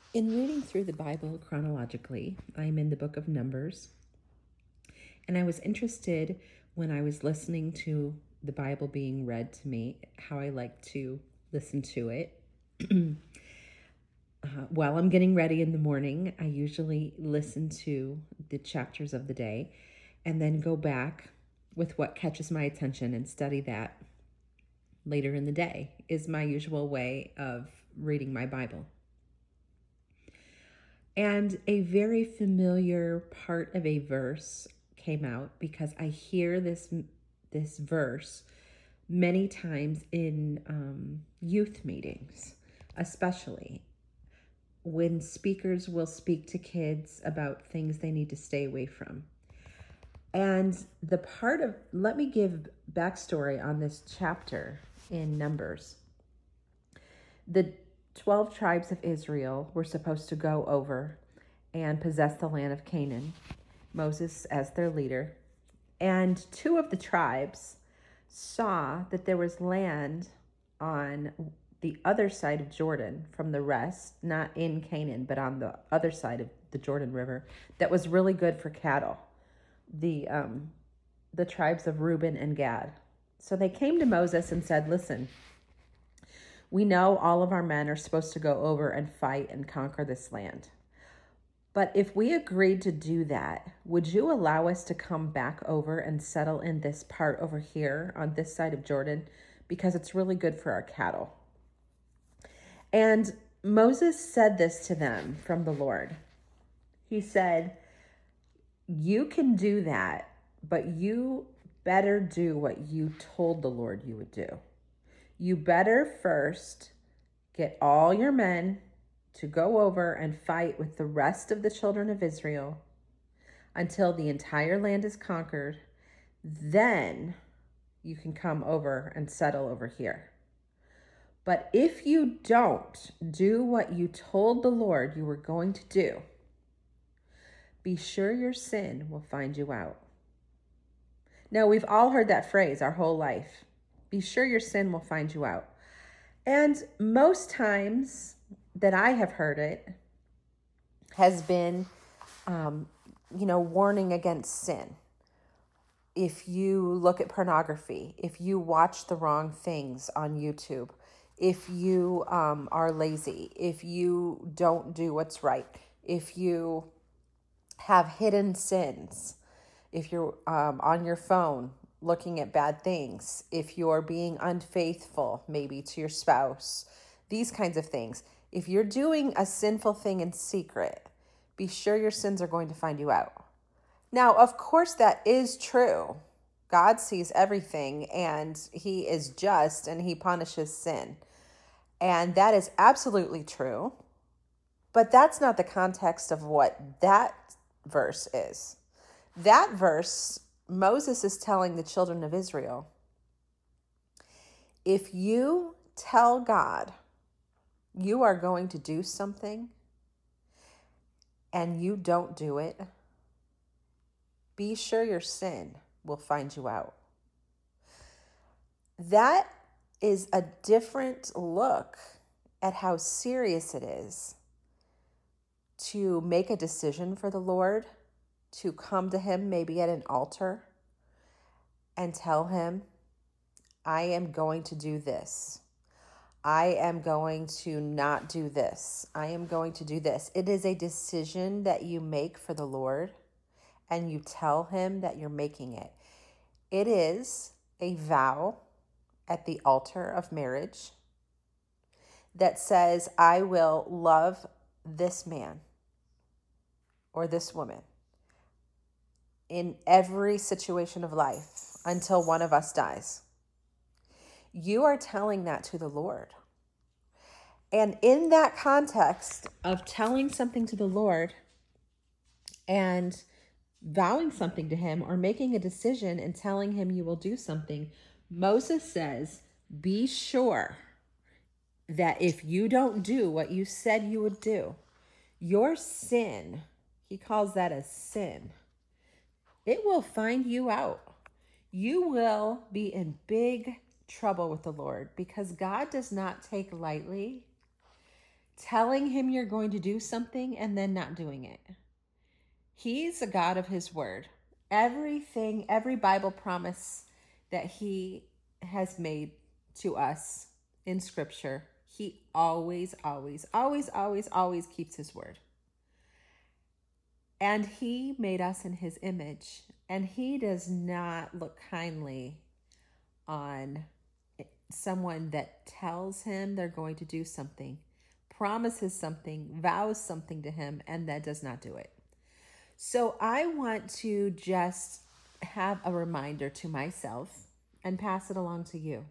In reading through the Bible chronologically, I'm in the book of Numbers, and I was interested when I was listening to the Bible being read to me, how I like to listen to it. While I'm getting ready in the morning, I usually listen to the chapters of the day and then go back with what catches my attention and study that later in the day, is my usual way of reading my Bible. And a very familiar part of a verse came out because I hear this verse many times in youth meetings, especially when speakers will speak to kids about things they need to stay away from. And let me give backstory on this chapter in Numbers. The 12 tribes of Israel were supposed to go over and possess the land of Canaan, Moses as their leader. And two of the tribes saw that there was land on the other side of Jordan from the rest, not in Canaan, but on the other side of the Jordan River, that was really good for cattle. The tribes of Reuben and Gad. So they came to Moses and said, "Listen, we know all of our men are supposed to go over and fight and conquer this land. But if we agreed to do that, would you allow us to come back over and settle in this part over here on this side of Jordan? Because it's really good for our cattle." And Moses said this to them from the Lord. He said, "You can do that, but you better do what you told the Lord you would do. You better first get all your men to go over and fight with the rest of the children of Israel until the entire land is conquered. Then you can come over and settle over here. But if you don't do what you told the Lord you were going to do, be sure your sin will find you out." Now, we've all heard that phrase our whole life. Be sure your sin will find you out. And most times that I have heard it has been, warning against sin. If you look at pornography, if you watch the wrong things on YouTube, if you are lazy, if you don't do what's right, if you have hidden sins, if you're on your phone looking at bad things, if you're being unfaithful maybe to your spouse, these kinds of things. If you're doing a sinful thing in secret, be sure your sins are going to find you out. Now, of course, that is true. God sees everything and he is just and he punishes sin. And that is absolutely true. But that's not the context of what that verse is. That verse, Moses is telling the children of Israel, if you tell God you are going to do something and you don't do it, be sure your sin will find you out. That is a different look at how serious it is to make a decision for the Lord, to come to him maybe at an altar and tell him, I am going to do this. I am going to not do this. I am going to do this. It is a decision that you make for the Lord and you tell him that you're making it. It is a vow at the altar of marriage that says, I will love this man or this woman in every situation of life until one of us dies. You are telling that to the Lord. And in that context of telling something to the Lord and vowing something to him or making a decision and telling him you will do something, Moses says, be sure that if you don't do what you said you would do, your sin, he calls that a sin, it will find you out. You will be in big trouble with the Lord because God does not take lightly telling him you're going to do something and then not doing it. He's a God of his word. Everything, every Bible promise that he has made to us in scripture, he always, always, always, always, always keeps his word. And he made us in his image, and he does not look kindly on someone that tells him they're going to do something, promises something, vows something to him, and that does not do it. So I want to just have a reminder to myself and pass it along to you.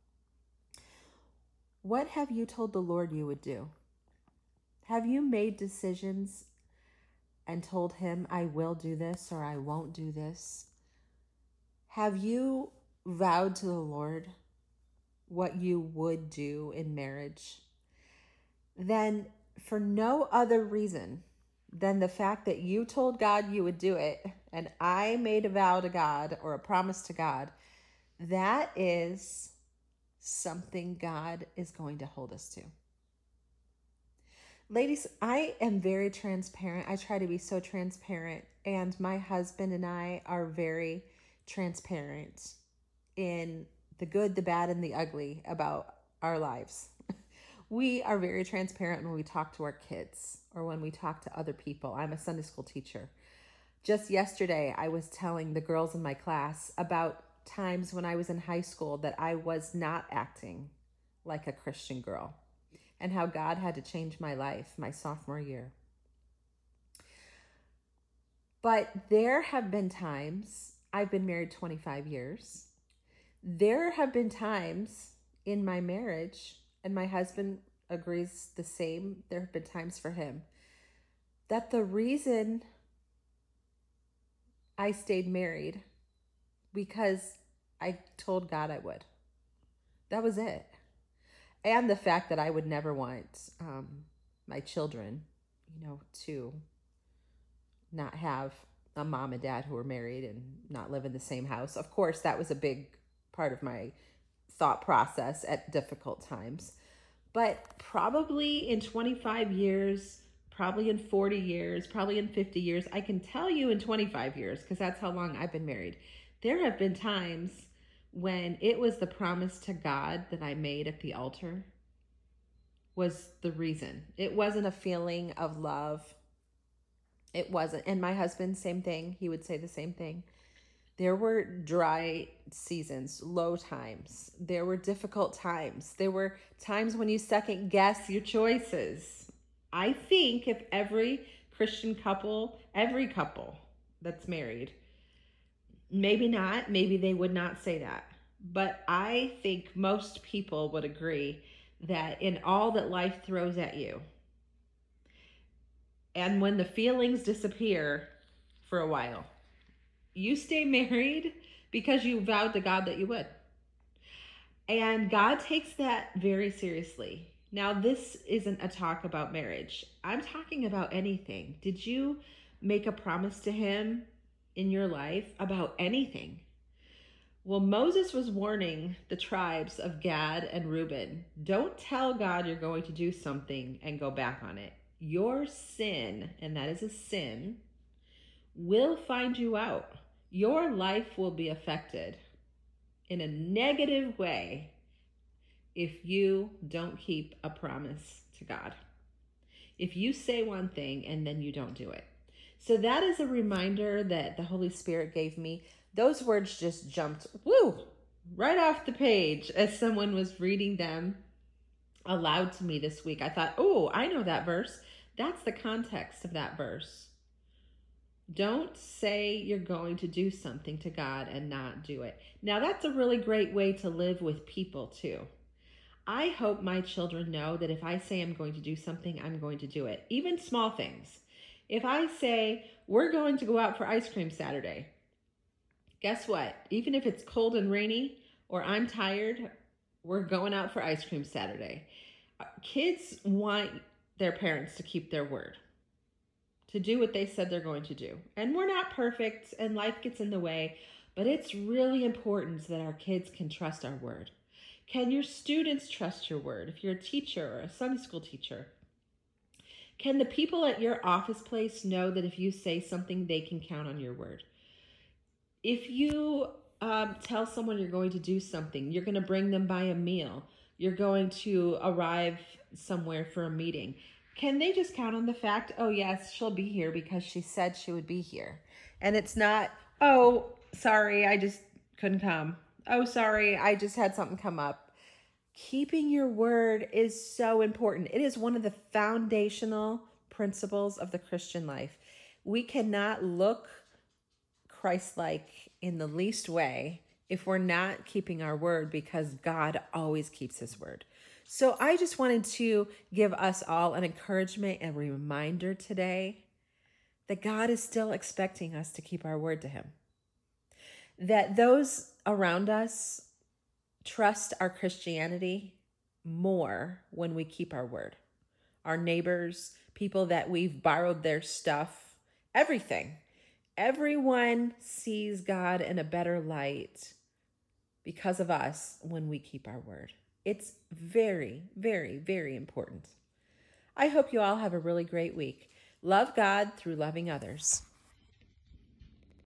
What have you told the Lord you would do? Have you made decisions and told him, I will do this or I won't do this? Have you vowed to the Lord what you would do in marriage? Then for no other reason than the fact that you told God you would do it, and I made a vow to God or a promise to God, that is something God is going to hold us to. Ladies, I am very transparent. I try to be so transparent, and my husband and I are very transparent in the good, the bad, and the ugly about our lives. We are very transparent when we talk to our kids or when we talk to other people. I'm a Sunday school teacher. Just yesterday, I was telling the girls in my class about times when I was in high school that I was not acting like a Christian girl and how God had to change my life my sophomore year. But there have been times, I've been married 25 years. There have been times in my marriage, and my husband agrees the same, there have been times for him, that the reason I stayed married because I told God I would. That was it. And the fact that I would never want my children, to not have a mom and dad who were married and not live in the same house. Of course, that was a big part of my thought process at difficult times. But probably in 25 years, probably in 40 years, probably in 50 years, I can tell you in 25 years, because that's how long I've been married, there have been times when it was the promise to God that I made at the altar was the reason. It wasn't a feeling of love. It wasn't. And my husband, same thing. He would say the same thing. There were dry seasons, low times. There were difficult times. There were times when you second guess your choices. I think if every Christian couple, every couple that's married, maybe not, maybe they would not say that. But I think most people would agree that in all that life throws at you, and when the feelings disappear for a while, you stay married because you vowed to God that you would. And God takes that very seriously. Now, this isn't a talk about marriage. I'm talking about anything. Did you make a promise to him in your life about anything? Well, Moses was warning the tribes of Gad and Reuben, don't tell God you're going to do something and go back on it. Your sin, and that is a sin, will find you out. Your life will be affected in a negative way if you don't keep a promise to God. If you say one thing and then you don't do it. So that is a reminder that the Holy Spirit gave me. Those words just jumped, right off the page as someone was reading them aloud to me this week. I thought, I know that verse. That's the context of that verse. Don't say you're going to do something to God and not do it. Now, that's a really great way to live with people too. I hope my children know that if I say I'm going to do something, I'm going to do it. Even small things. If I say, we're going to go out for ice cream Saturday, guess what? Even if it's cold and rainy or I'm tired, we're going out for ice cream Saturday. Kids want their parents to keep their word, to do what they said they're going to do. And we're not perfect and life gets in the way, but it's really important that our kids can trust our word. Can your students trust your word? If you're a teacher or a Sunday school teacher, Can the people at your office place know that if you say something, they can count on your word? If you tell someone you're going to do something, you're going to bring them by a meal, you're going to arrive somewhere for a meeting, can they just count on the fact, oh, yes, she'll be here because she said she would be here? And it's not, oh, sorry, I just couldn't come. Oh, sorry, I just had something come up. Keeping your word is so important. It is one of the foundational principles of the Christian life. We cannot look Christ-like in the least way if we're not keeping our word, because God always keeps his word. So I just wanted to give us all an encouragement and reminder today that God is still expecting us to keep our word to him. That those around us trust our Christianity more when we keep our word. Our neighbors, people that we've borrowed their stuff, everything. Everyone sees God in a better light because of us when we keep our word. It's very, very, very important. I hope you all have a really great week. Love God through loving others.